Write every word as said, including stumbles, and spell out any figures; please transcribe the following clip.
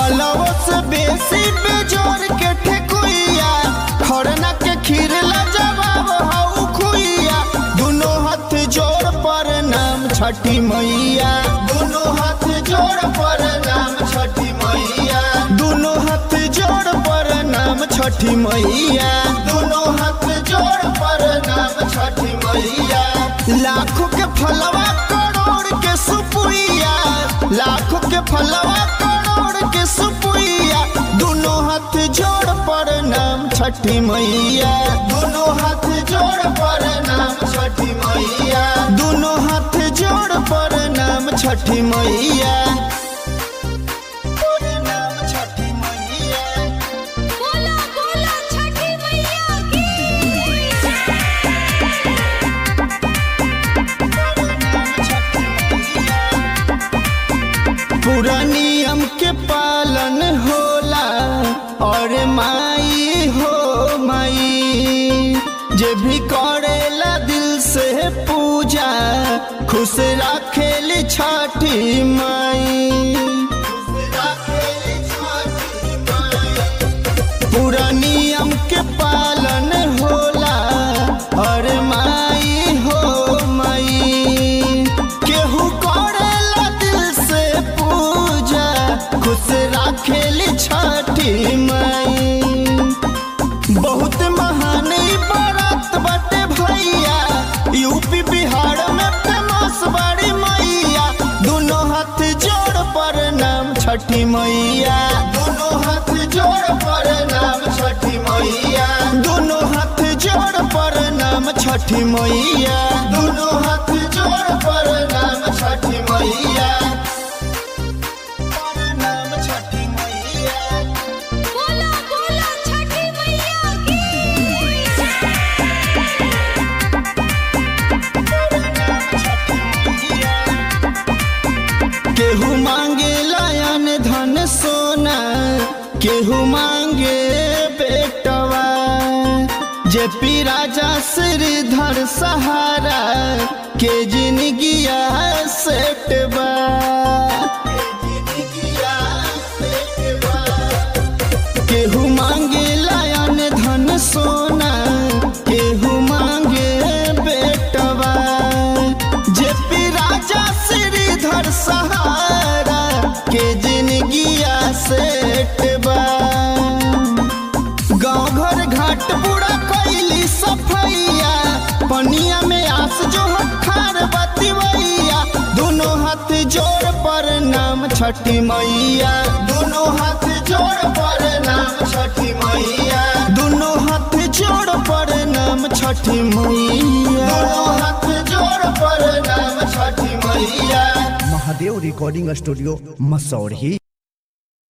फलवो से बेसी बेजोर के ठेकुइया खरना के खीर ला जवाब हाउ खुइया दोनों हाथ जोड़ पर नाम छठी मैया दोनों हाथ जोड़ पर नाम छठी मैया दोनों हाथ जोड़ पर नाम छठी मैया दोनों हाथ जोड़ पर नाम छठी मैया लाखों के फलवा करोड़ के सुपुइया लाखों के फलवा करोड़ के सुपुइया दोनों हाथ जोड़ पर नाम छठी मैया दोनों हाथ जोड़ पर नाम छठी मैया दोनों हाथ जोड़ पर नाम छठी मैया पूरा नियम के पालन होला और माई हो माई जे भी करेला दिल से पूजा खुश रखेली छठी माई पूरा नियम के पालन होला और माई हो माई केहू करेला दिल से पूजा खुश रखेली छठी माई बहुत महान बारात बाटे भैया यूपी बिहार में फेमस बड़ी मैया दोनों हाथ जोड़ पर नाम छठी मैया दोनों हाथ जोड़ पर नाम छठी मैया दोनों हाथ जोड़ पर नाम छठी मैया दोनों हाथ जोड़ पर नाम छठी मैया केहू मांगे लायन धन सोना केहू मांगे बेटवा जे पी राजा श्रीधर सहारा के जिंदगिया सेटवा केहू मांगे लायन धन सोना केहू मांगे बेटवा जे पी राजा श्रीधर सहारा के जिंदगिया सेटवा गाँव घर घाट पूरा कैली सफैया पनिया में आस जो हखार बतिवैया दोनों हाथ जोड़ पर नाम छठी मैया दोनों हाथ जोड़ पर नाम छठी मैया दोनों हाथ जोड़ पर नाम छठी मैया दोनों हाथ जोड़ पर नाम छठी मैया। Mahadev recording studio Masaurhi.